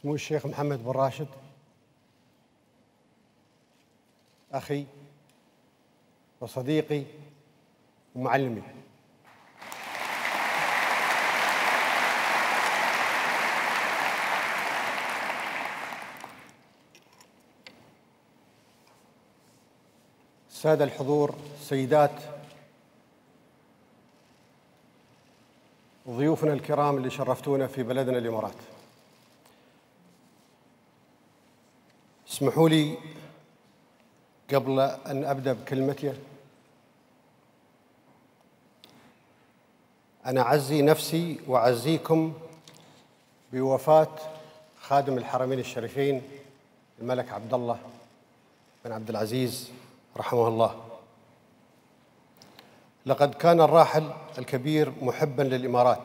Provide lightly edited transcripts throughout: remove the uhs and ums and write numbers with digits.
سمو الشيخ محمد بن راشد أخي وصديقي ومعلمي، السادة الحضور، السيدات، ضيوفنا الكرام اللي شرفتونا في بلدنا الإمارات، اسمحوا لي قبل أن أبدأ بكلمتي أن أعزي نفسي وأعزيكم بوفاة خادم الحرمين الشريفين الملك عبد الله بن عبد العزيز رحمه الله. لقد كان الراحل الكبير محباً للإمارات،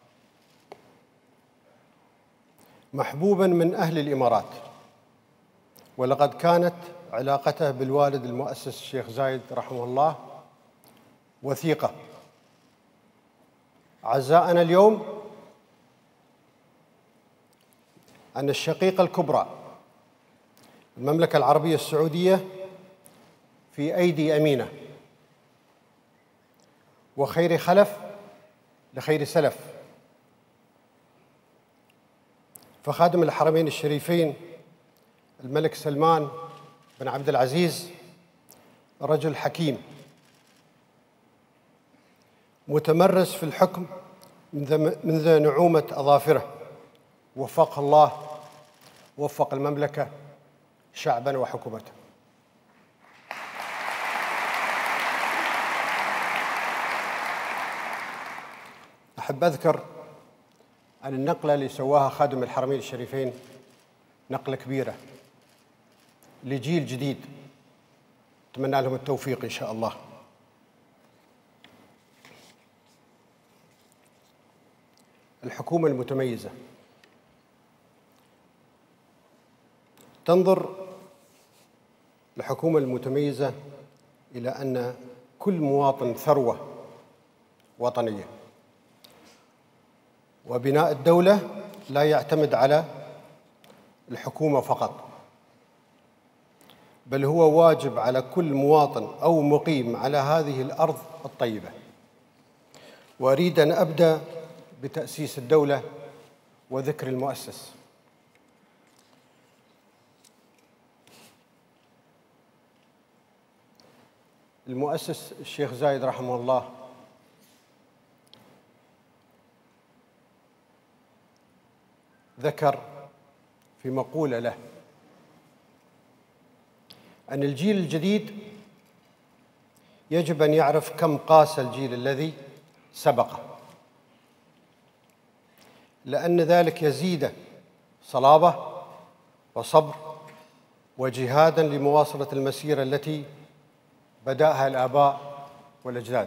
محبوباً من أهل الإمارات، ولقد كانت علاقته بالوالد المؤسس الشيخ زايد رحمه الله وثيقة. عزاءنا اليوم أن الشقيقة الكبرى المملكة العربية السعودية في أيدي أمينة، وخير خلف لخير سلف، فخادم الحرمين الشريفين الملك سلمان بن عبد العزيز رجل حكيم متمرس في الحكم منذ نعومة أظافره، وفقه الله، وفق المملكة شعباً وحكومته. أحب أذكر أن النقلة اللي سواها خادم الحرمين الشريفين نقلة كبيرة لجيل جديد، أتمنى لهم التوفيق إن شاء الله. الحكومة المتميزة تنظر الحكومة المتميزة إلى أن كل مواطن ثروة وطنية، وبناء الدولة لا يعتمد على الحكومة فقط، بل هو واجب على كل مواطن أو مقيم على هذه الأرض الطيبة. وأريد أن أبدأ بتأسيس الدولة وذكر المؤسس. المؤسس الشيخ زايد رحمه الله ذكر في مقولة له أن الجيل الجديد يجب أن يعرف كم قاس الجيل الذي سبقه، لأن ذلك يزيد صلابة وصبر وجهاداً لمواصلة المسيرة التي بدأها الآباء والأجداد.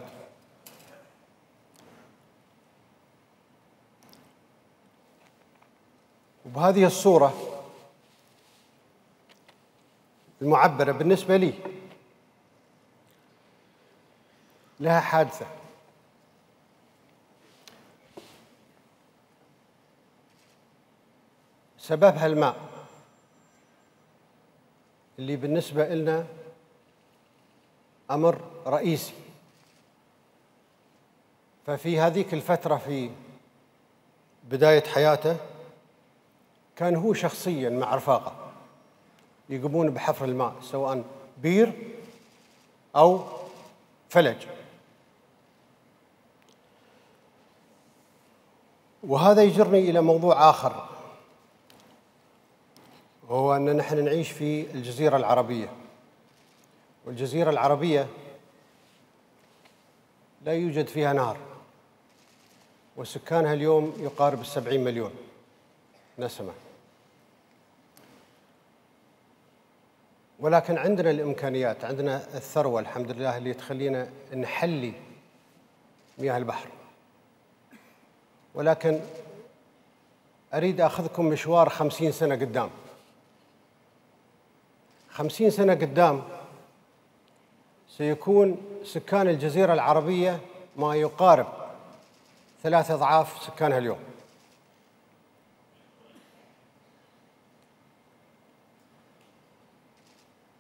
وبهذه الصورة المعبرة بالنسبة لي لها حادثة. سببها الماء اللي بالنسبة لنا أمر رئيسي. ففي هذيك الفترة في بداية حياته كان هو شخصياً مع رفاقه يقومون بحفر الماء، سواء بير أو فلج. وهذا يجرني إلى موضوع آخر، وهو أن نحن نعيش في الجزيرة العربية، والجزيرة العربية لا يوجد فيها نهر، وسكانها اليوم يقارب 70 مليون نسمة، ولكن عندنا الإمكانيات، عندنا الثروة الحمد لله اللي تخلينا نحلي مياه البحر. ولكن أريد أخذكم مشوار 50 سنة قدام. 50 سنة قدام سيكون سكان الجزيرة العربية ما يقارب 3 أضعاف سكانها اليوم.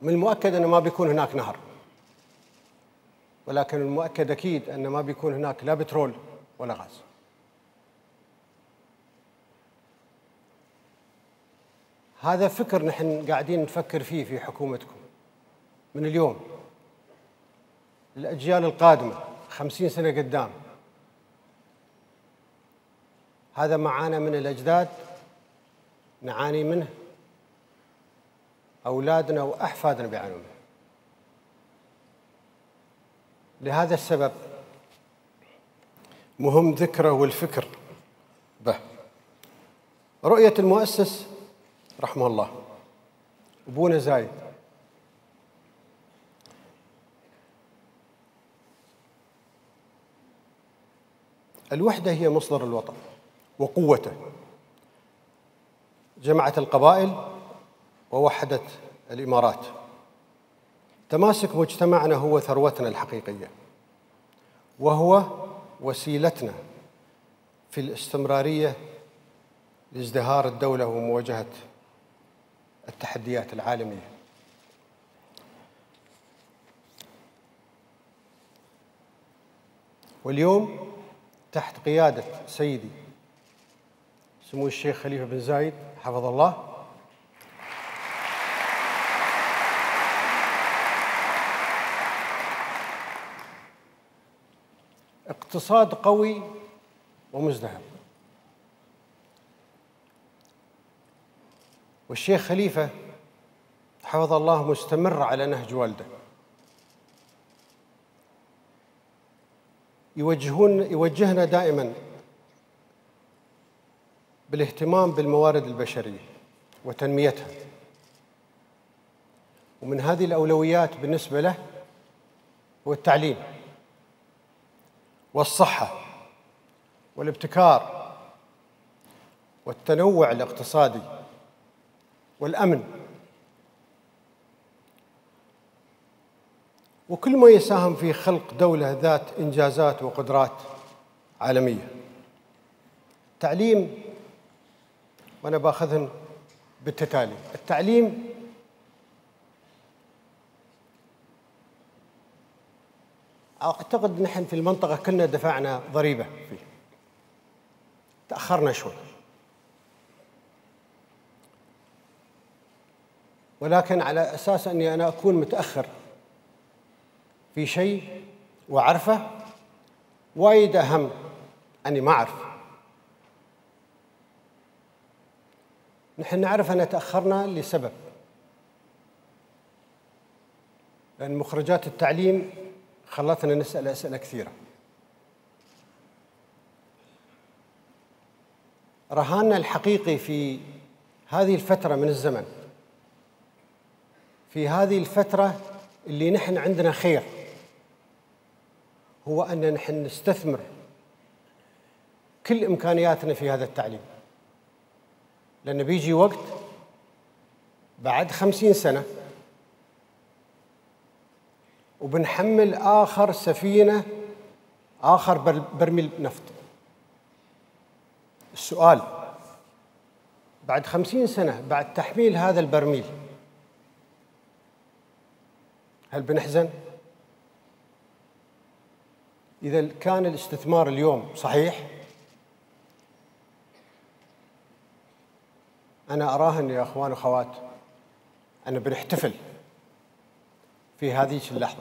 من المؤكد أنه ما بيكون هناك نهر، ولكن المؤكد أكيد أنه ما بيكون هناك لا بترول ولا غاز. هذا فكر نحن قاعدين نفكر فيه في حكومتكم من اليوم. الأجيال القادمة 50 سنة قدام، هذا معانا من الأجداد نعاني منه، أولادنا وأحفادنا بيعانون منه. لهذا السبب مهم ذكره والفكر به. رؤية المؤسس رحمه الله أبونا زايد الوحدة هي مصدر الوطن وقوته، جمعت القبائل ووحدت الإمارات. تماسك مجتمعنا هو ثروتنا الحقيقية، وهو وسيلتنا في الاستمرارية لازدهار الدولة ومواجهة التحديات العالمية. واليوم تحت قيادة سيدي سمو الشيخ خليفة بن زايد حفظه الله، اقتصاد قوي ومزدهر. والشيخ خليفة حفظه الله مستمر على نهج والده، يوجهنا دائما بالاهتمام بالموارد البشرية وتنميتها، ومن هذه الأولويات بالنسبة له هو التعليم والصحة والابتكار والتنوع الاقتصادي والأمن، وكل ما يساهم في خلق دولة ذات إنجازات وقدرات عالمية. التعليم، وأنا باخذهم بالتتالي. التعليم أعتقد نحن في المنطقة كنا دفعنا ضريبة فيه، تأخرنا شوي، ولكن على أساس أني أنا أكون متأخر في شيء وأعرفه وايد أهم أني ما أعرف. نحن نعرف أن تأخرنا لسبب، لأن مخرجات التعليم خلتنا نسأل أسئلة كثيرة. رهاننا الحقيقي في هذه الفترة من الزمن، في هذه الفترة اللي نحن عندنا خير، هو أن نحن نستثمر كل إمكانياتنا في هذا التعليم، لأن بيجي وقت بعد 50 سنة وبنحمل آخر سفينة، آخر برميل نفط. السؤال بعد 50 سنة بعد تحميل هذا البرميل، هل بنحزن؟ إذا كان الاستثمار اليوم صحيح، أنا أراهن يا أخوان وأخوات أن بنحتفل في هذه اللحظة.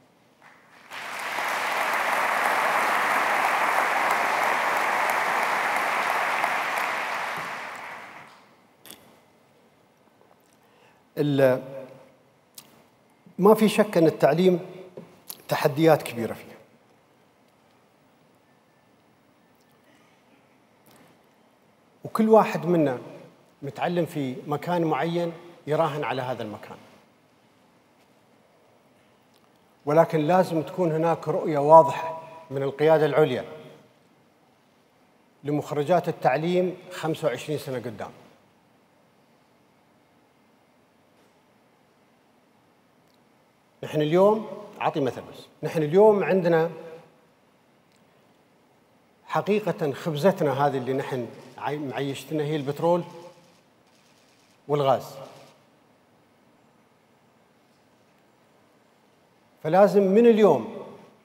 ما في شك أن التعليم تحديات كبيرة فيه، وكل واحد منا متعلم في مكان معين يراهن على هذا المكان، ولكن لازم تكون هناك رؤية واضحة من القيادة العليا لمخرجات التعليم 25 سنة قدام. نحن اليوم أعطي مثل بس، نحن اليوم عندنا حقيقة خبزتنا هذه اللي نحن معيشتنا هي البترول والغاز. فلازم من اليوم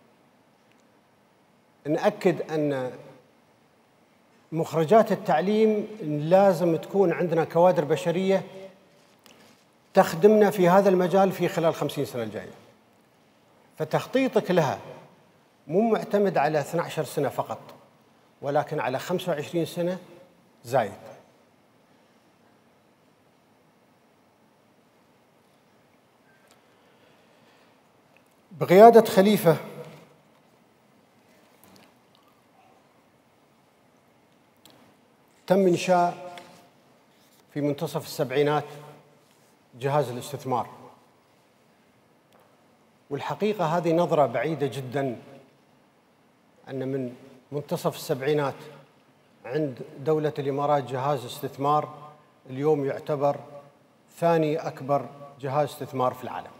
نأكد أن مخرجات التعليم لازم تكون عندنا كوادر بشرية تخدمنا في هذا المجال في خلال 50 سنة الجاية. فتخطيطك لها مو معتمد على 12 سنة فقط، ولكن على 25 سنة زايد. بقيادة خليفة تم إنشاء في منتصف السبعينات جهاز الاستثمار، والحقيقة هذه نظرة بعيدة جدا، أن من منتصف السبعينات عند دولة الإمارات جهاز استثمار اليوم يعتبر ثاني أكبر جهاز استثمار في العالم.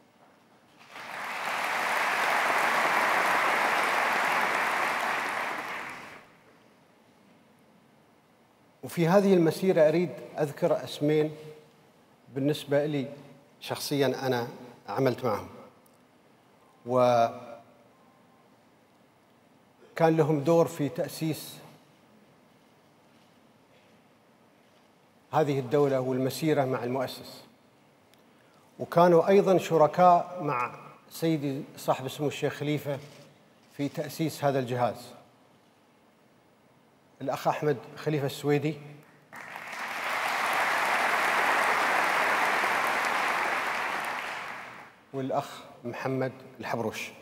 وفي هذه المسيرة أريد أذكر اسمين بالنسبة لي شخصياً أنا عملت معهم وكان لهم دور في تأسيس هذه الدولة والمسيرة مع المؤسس، وكانوا أيضاً شركاء مع سيدي صاحب السمو الشيخ خليفة في تأسيس هذا الجهاز، الأخ أحمد خليفة السويدي والأخ محمد الحبروش.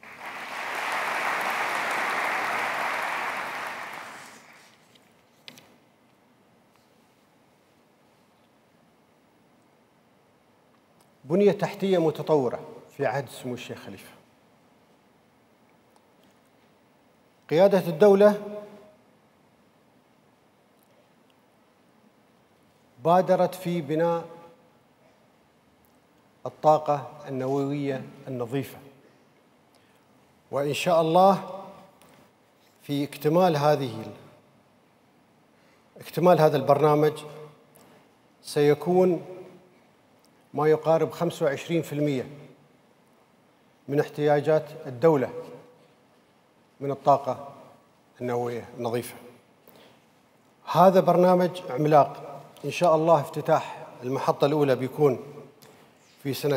بنية تحتية متطورة في عهد سمو الشيخ خليفة. قيادة الدولة بادرت في بناء الطاقة النووية النظيفة، وإن شاء الله في اكتمال هذا البرنامج سيكون ما يقارب 25% من احتياجات الدولة من الطاقة النووية النظيفة. هذا برنامج عملاق، إن شاء الله افتتاح المحطة الأولى بيكون في سنة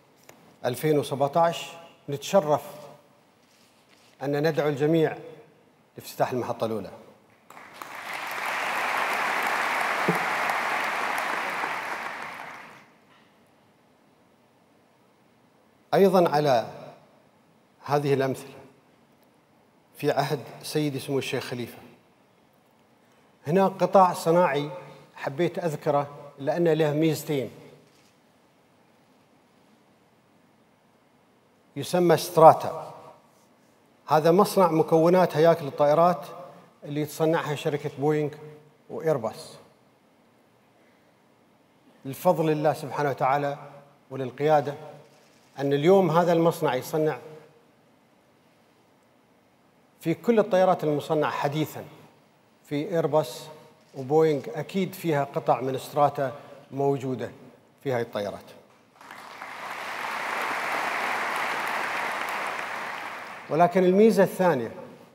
2017. نتشرف أن ندعو الجميع لافتتاح المحطة الأولى. أيضاً على هذه الأمثلة في عهد سيدي سمو الشيخ خليفة هنا قطاع صناعي حبيت أذكره لأنه له ميزتين، يسمى ستراتا. هذا مصنع مكونات هياكل الطائرات اللي تصنعها شركة بوينغ وإيرباص. الفضل لله سبحانه وتعالى وللقيادة أن اليوم هذا المصنع يصنع في كل الطائرات المصنعة حديثاً في إيرباص وبوينغ، أكيد فيها قطع من ستراتا موجودة في هذه الطائرات. ولكن الميزة الثانية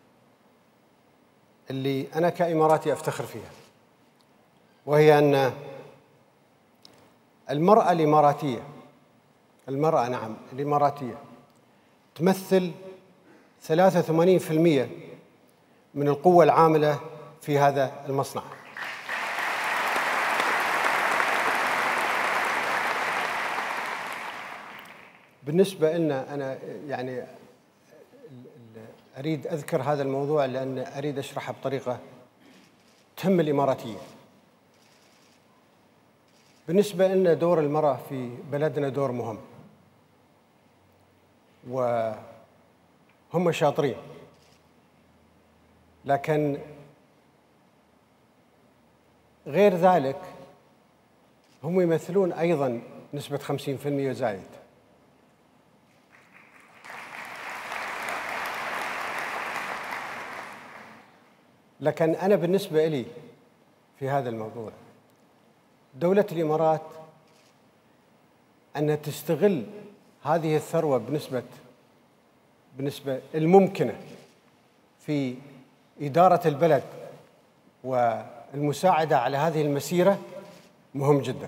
اللي أنا كإماراتي أفتخر فيها، وهي أن المرأة الإماراتية تمثل 83% من القوة العاملة في هذا المصنع. بالنسبة لنا أنا يعني أريد أذكر هذا الموضوع لأن أريد أشرحه بطريقة تهم الإماراتيين. بالنسبة لنا دور المرأة في بلدنا دور مهم، وهم شاطرين، لكن غير ذلك هم يمثلون أيضاً نسبة 50% زايد. لكن أنا بالنسبة لي في هذا الموضوع دولة الإمارات أن تستغل هذه الثروة بالنسبة الممكنة في إدارة البلد والمساعدة على هذه المسيرة مهم جدا.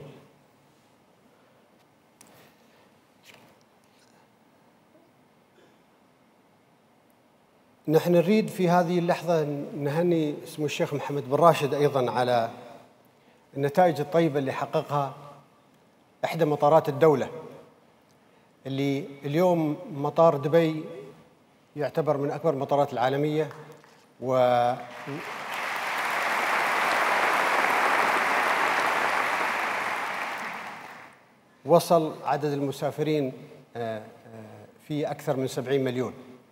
نحن نريد في هذه اللحظة نهني سمو الشيخ محمد بن راشد أيضا على النتائج الطيبة اللي حققها إحدى مطارات الدولة، اللي اليوم مطار دبي يعتبر من أكبر المطارات العالمية، وصل عدد المسافرين في أكثر من 70 مليون.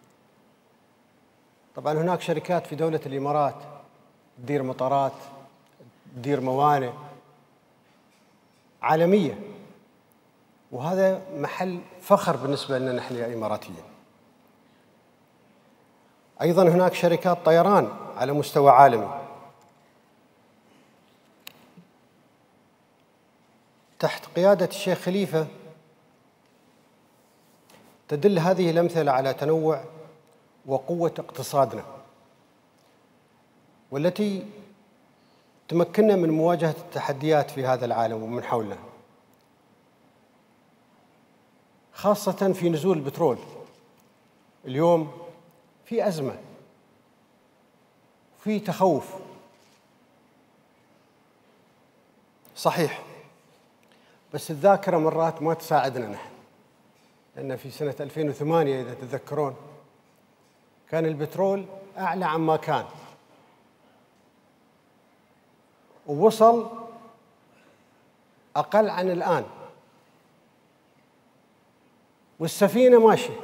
طبعا هناك شركات في دولة الإمارات تدير مطارات، تدير موانئ عالمية، وهذا محل فخر بالنسبة لنا نحن يا إماراتيين. أيضا هناك شركات طيران على مستوى عالمي. تحت قيادة الشيخ خليفة تدل هذه الأمثلة على تنوع وقوة اقتصادنا، والتي تمكننا من مواجهة التحديات في هذا العالم ومن حولنا، خاصة في نزول البترول. اليوم في أزمة، في تخوف صحيح، بس الذاكرة مرات ما تساعدنا نحن، لأن في سنة 2008 إذا تتذكرون كان البترول أعلى عما كان، ووصل أقل عن الآن، والسفينة ماشية.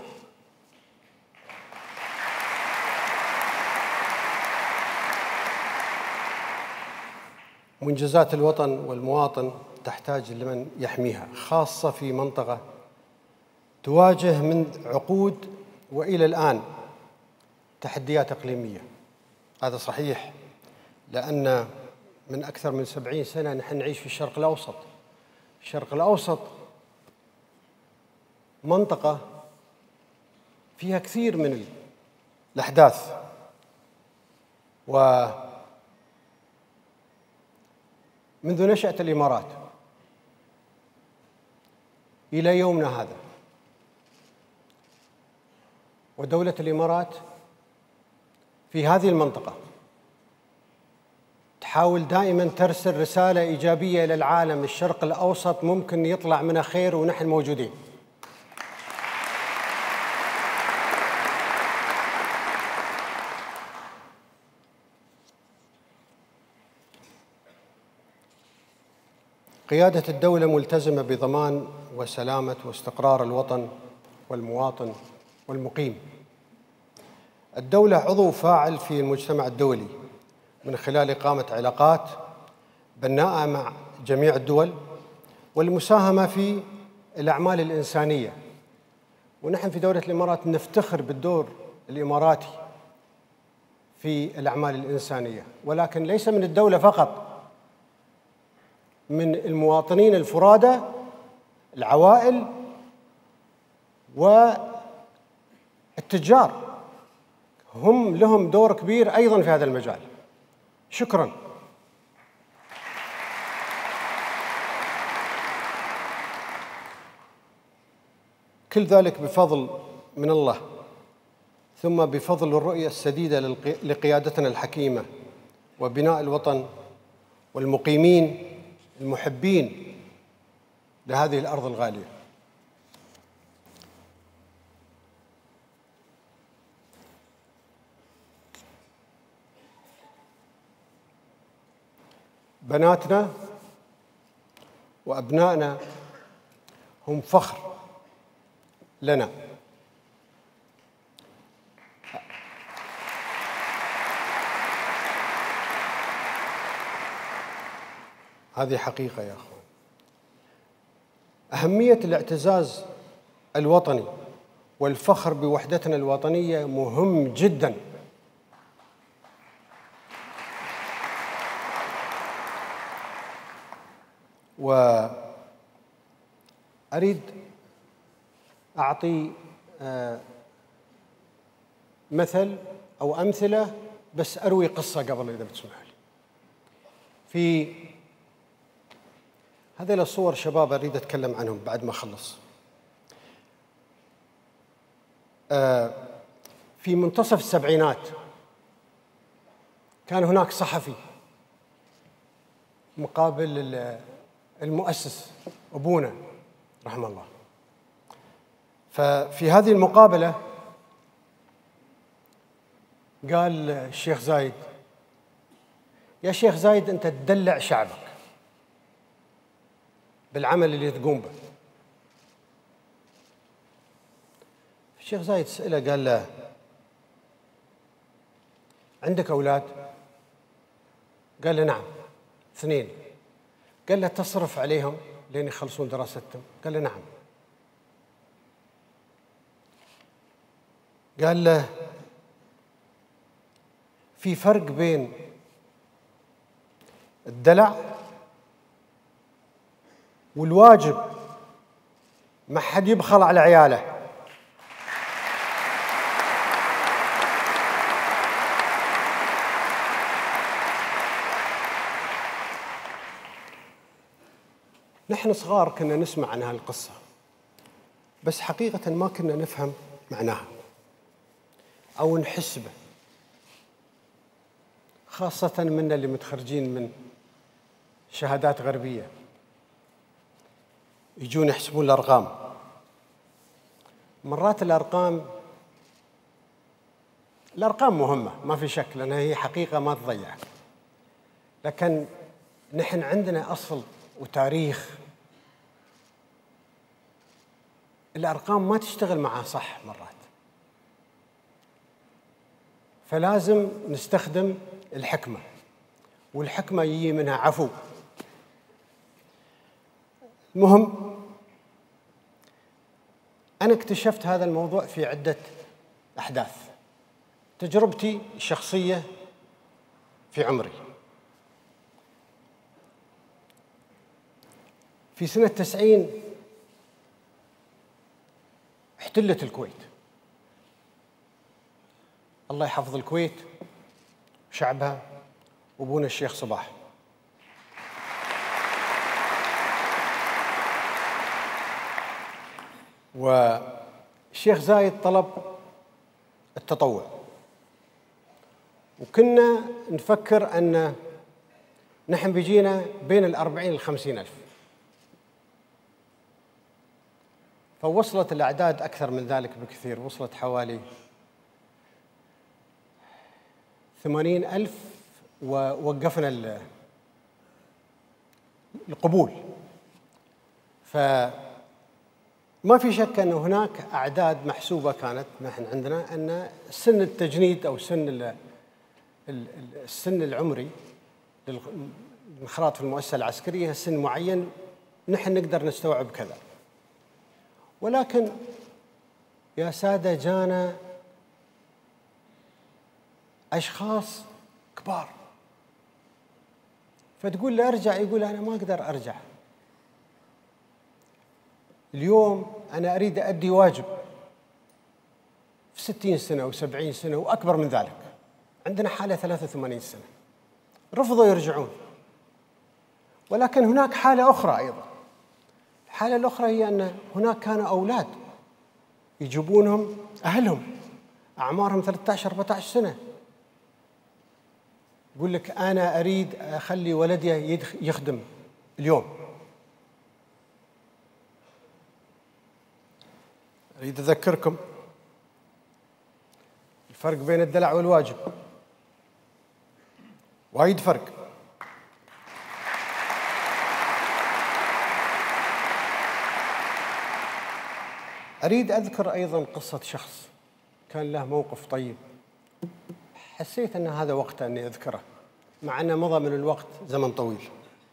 منجزات الوطن والمواطن تحتاج لمن يحميها، خاصة في منطقة تواجه من عقود وإلى الآن تحديات إقليمية. هذا صحيح، لأن من أكثر من 70 سنة نحن نعيش في الشرق الأوسط. الشرق الأوسط منطقة فيها كثير من الأحداث، ومنذ نشأة الإمارات إلى يومنا هذا، ودولة الإمارات في هذه المنطقة تحاول دائما ترسل رسالة إيجابية إلى العالم. الشرق الأوسط ممكن يطلع منه خير ونحن موجودين. قيادة الدولة ملتزمة بضمان وسلامة واستقرار الوطن والمواطن والمقيم. الدولة عضو فاعل في المجتمع الدولي من خلال إقامة علاقات بناءة مع جميع الدول والمساهمة في الأعمال الإنسانية. ونحن في دولة الإمارات نفتخر بالدور الإماراتي في الأعمال الإنسانية، ولكن ليس من الدولة فقط، من المواطنين الفرادى، العوائل والتجار، هم لهم دور كبير أيضا في هذا المجال. شكرا. كل ذلك بفضل من الله، ثم بفضل الرؤية السديدة لقيادتنا الحكيمة وبناء الوطن والمقيمين المحبين لهذه الأرض الغالية. بناتنا وأبنائنا هم فخر لنا. هذه حقيقة يا أخوان. أهمية الاعتزاز الوطني والفخر بوحدتنا الوطنية مهم جداً. وأريد أعطي مثل أو أمثلة، بس أروي قصة قبل إذا بتسمح لي. في هذه الصور شباب أريد أتكلم عنهم بعد ما أخلص. في منتصف السبعينات كان هناك صحفي مقابل المؤسس أبونا رحمه الله. ففي هذه المقابلة قال الشيخ زايد: يا شيخ زايد، أنت تدلع شعبك بالعمل اللي تقوم به. الشيخ زايد سأله قال له: عندك أولاد؟ قال له: نعم، 2. قال له: تصرف عليهم لين يخلصون دراستهم؟ قال له: نعم. قال له: في فرق بين الدلع والواجب، ما حد يبخل على عياله. نحن صغار كنا نسمع عن هالقصة، بس حقيقة ما كنا نفهم معناها أو نحس به، خاصة منا اللي متخرجين من شهادات غربية، يجون يحسبون الأرقام. مرات الأرقام مهمة ما في شك، لأنها هي حقيقة ما تضيع، لكن نحن عندنا أصل وتاريخ. الأرقام ما تشتغل معها صح مرات، فلازم نستخدم الحكمة، والحكمة يجي منها عفو. المهم، أنا اكتشفت هذا الموضوع في عدة أحداث. تجربتي الشخصية في عمري، في سنة 90 احتلت الكويت. الله يحفظ الكويت وشعبها وابونا الشيخ صباح. والشيخ زايد طلب التطوع، وكنا نفكر أن نحن بيجينا بين 40 ل50 ألف، فوصلت الأعداد أكثر من ذلك بكثير، وصلت حوالي 80 ألف، ووقفنا القبول. فما في شك أن هناك أعداد محسوبة كانت نحن عندنا، أن سن التجنيد أو السن العمري للانخراط في المؤسسة العسكرية سن معين، نحن نقدر نستوعب كذا. ولكن يا سادة جانا أشخاص كبار، فتقول له أرجع، يقول أنا ما أقدر أرجع. اليوم أنا أريد أدي واجب في 60 سنة و70 سنة وأكبر من ذلك. عندنا حالة 83 سنة رفضوا يرجعون. ولكن هناك حالة أخرى أيضا. الحالة الأخرى هي أن هناك كانوا أولاد يجيبونهم أهلهم أعمارهم 13-14 سنة، يقول لك أنا أريد أخلي ولدي يخدم اليوم. أريد أذكركم الفرق بين الدلع والواجب، وايد فرق. أريد أذكر أيضا قصة شخص كان له موقف طيب، حسيت أن هذا وقته أني أذكره مع أنه مضى من الوقت زمن طويل.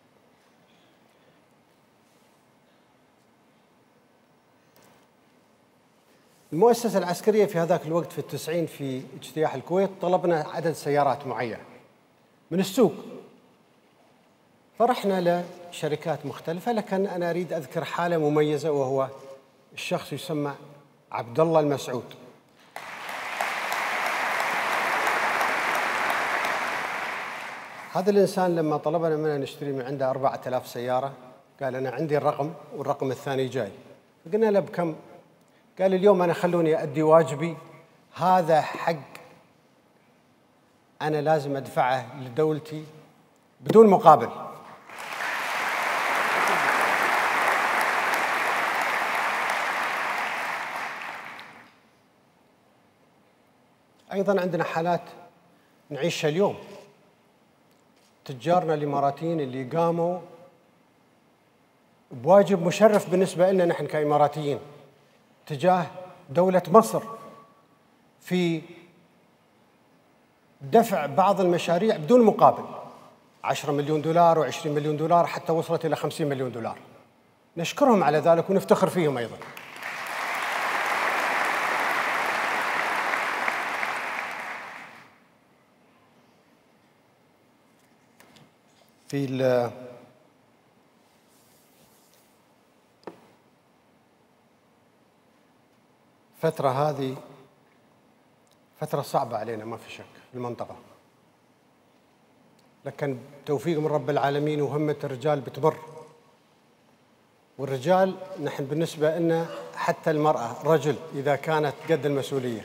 المؤسسة العسكرية في هذاك الوقت في 90 في اجتياح الكويت طلبنا عدد سيارات معينة من السوق، فرحنا لشركات مختلفة، لكن أنا أريد أذكر حالة مميزة، وهو الشخص يسمى عبد الله المسعود. هذا الإنسان لما طلبنا منه نشتري من عنده 4000 سيارة قال أنا عندي الرقم والرقم الثاني جاي. قلنا له بكم؟ قال اليوم أنا خلوني أدي واجبي، هذا حق أنا لازم أدفعه لدولتي بدون مقابل. أيضاً عندنا حالات نعيشها اليوم، تجارنا الإماراتيين اللي قاموا بواجب مشرف بالنسبة لنا نحن كإماراتيين تجاه دولة مصر في دفع بعض المشاريع بدون مقابل، 10 مليون دولار و20 مليون دولار حتى وصلت إلى 50 مليون دولار. نشكرهم على ذلك ونفتخر فيهم أيضاً. في الفترة هذه فترة صعبة علينا ما في شك في المنطقة، لكن توفيق من رب العالمين وهمة الرجال بتمر. والرجال نحن بالنسبة لنا حتى المرأة رجل إذا كانت قد المسؤولية.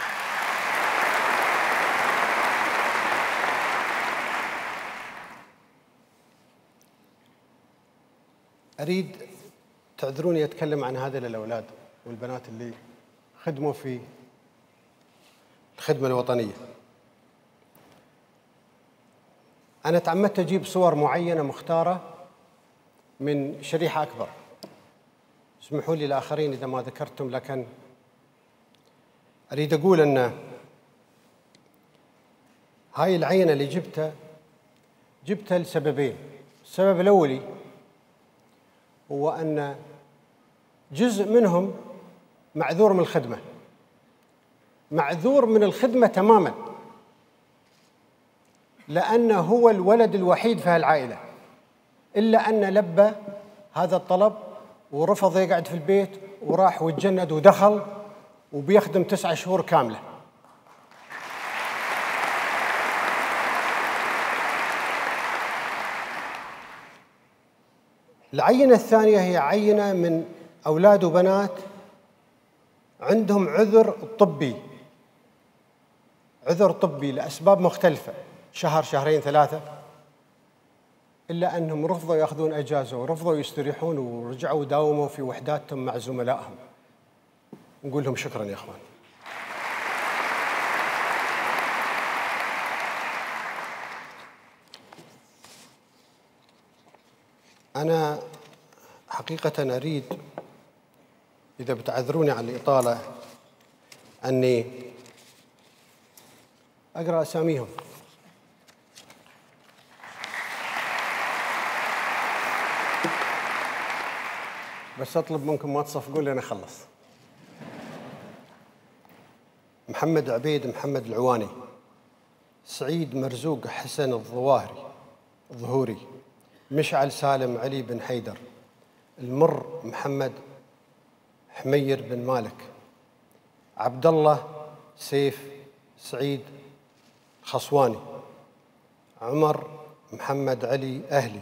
أريد تعذروني أتكلم عن هذه الأولاد والبنات اللي خدموا في الخدمة الوطنية. أنا تعمدت أجيب صور معينة مختارة من شريحة أكبر، اسمحوا لي الآخرين إذا ما ذكرتم، لكن أريد أقول أن هاي العينة اللي جبتها لسببين. السبب الأولي هو أن جزء منهم معذور من الخدمة، معذور من الخدمة تماماً، لأنه هو الولد الوحيد في هالعائلة، إلا أن لبى هذا الطلب ورفض يقعد في البيت وراح وتجند ودخل وبيخدم 9 شهور كاملة. العينة الثانية هي عينة من أولاد وبنات عندهم عذر طبي لأسباب مختلفة، شهر شهرين 3، إلا أنهم رفضوا يأخذون أجازة ورفضوا يستريحون ورجعوا داوموا في وحداتهم مع زملائهم. نقول لهم شكراً يا أخوان. أنا حقيقة أريد إذا بتعذروني على الإطالة أني أقرأ أساميهم. بس أطلب منكم ما تصفقون لين أخلص. محمد عبيد محمد العواني، سعيد مرزوق حسن الظهوري، مشعل سالم علي بن حيدر، المر محمد حمير بن مالك، عبد الله سيف سعيد خصواني، عمر محمد علي أهلي،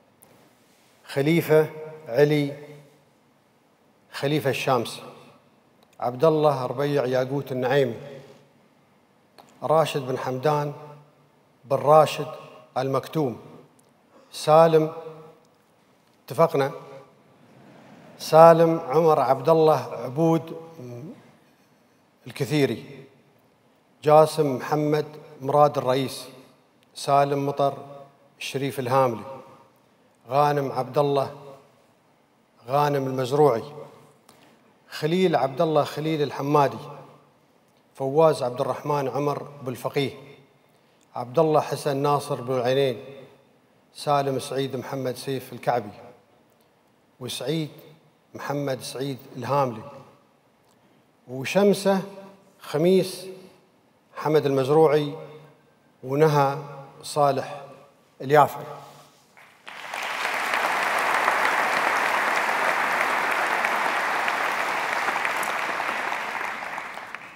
خليفة علي خليفة الشامسي، عبد الله ربيع ياقوت النعيمي، راشد بن حمدان بن راشد المكتوم، سالم، اتفقنا، سالم عمر عبد الله عبود الكثيري، جاسم محمد مراد الرئيس، سالم مطر الشريف الهاملي، غانم عبد الله غانم المزروعي، خليل عبد الله خليل الحمادي، فواز عبد الرحمن عمر بالفقيه، عبد الله حسن ناصر بالعينين، سالم سعيد محمد سيف الكعبي، وسعيد محمد سعيد الهاملي، وشمسة خميس حمد المزروعي، ونهى صالح اليافعي.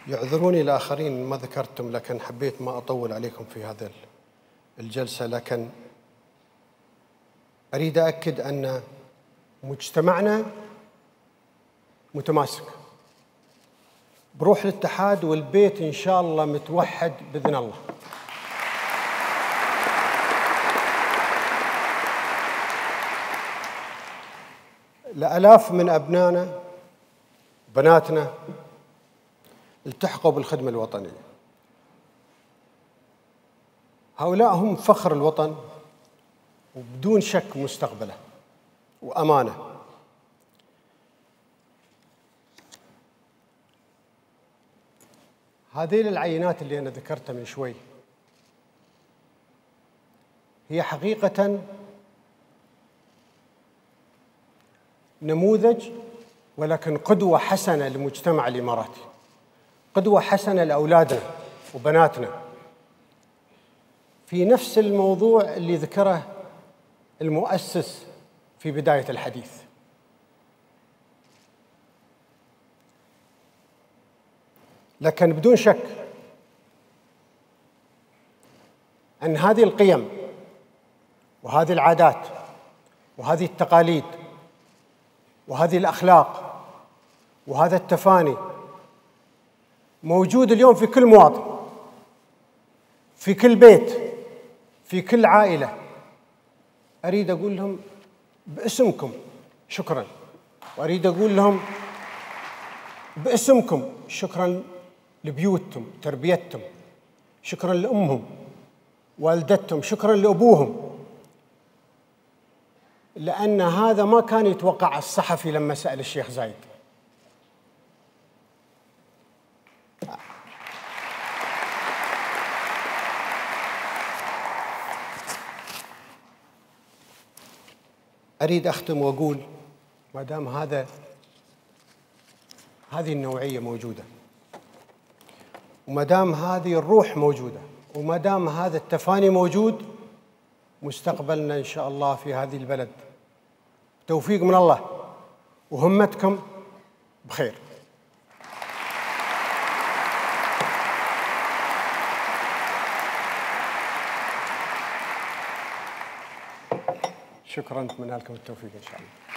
يعذروني الآخرين ما ذكرتم، لكن حبيت ما أطول عليكم في هذا الجلسة، لكن أريد أؤكد أن مجتمعنا متماسك بروح الاتحاد، والبيت إن شاء الله متوحد بإذن الله. لآلاف من أبنائنا وبناتنا التحقوا بالخدمة الوطنية. هؤلاء هم فخر الوطن وبدون شك مستقبله وأمانة. هذه العينات اللي أنا ذكرتها من شوي هي حقيقة نموذج، ولكن قدوة حسنة للمجتمع الإماراتي، قدوة حسنة لأولادنا وبناتنا في نفس الموضوع اللي ذكره المؤسس في بداية الحديث. لكن بدون شك أن هذه القيم وهذه العادات وهذه التقاليد وهذه الأخلاق وهذا التفاني موجود اليوم في كل مواطن، في كل بيت، في كل عائلة. أريد أقول لهم باسمكم شكراً، وأريد أقول لهم باسمكم شكراً لبيوتهم، تربيتهم، شكراً لأمهم، والدتهم، شكراً لأبوهم، لأن هذا ما كان يتوقع الصحفي لما سأل الشيخ زايد. أريد أختم وأقول ما دام هذه النوعية موجودة، وما دام هذه الروح موجودة، وما دام هذا التفاني موجود، مستقبلنا إن شاء الله في هذه البلد توفيق من الله وهمتكم بخير. شكراً، أتمنى لكم التوفيق إن شاء الله.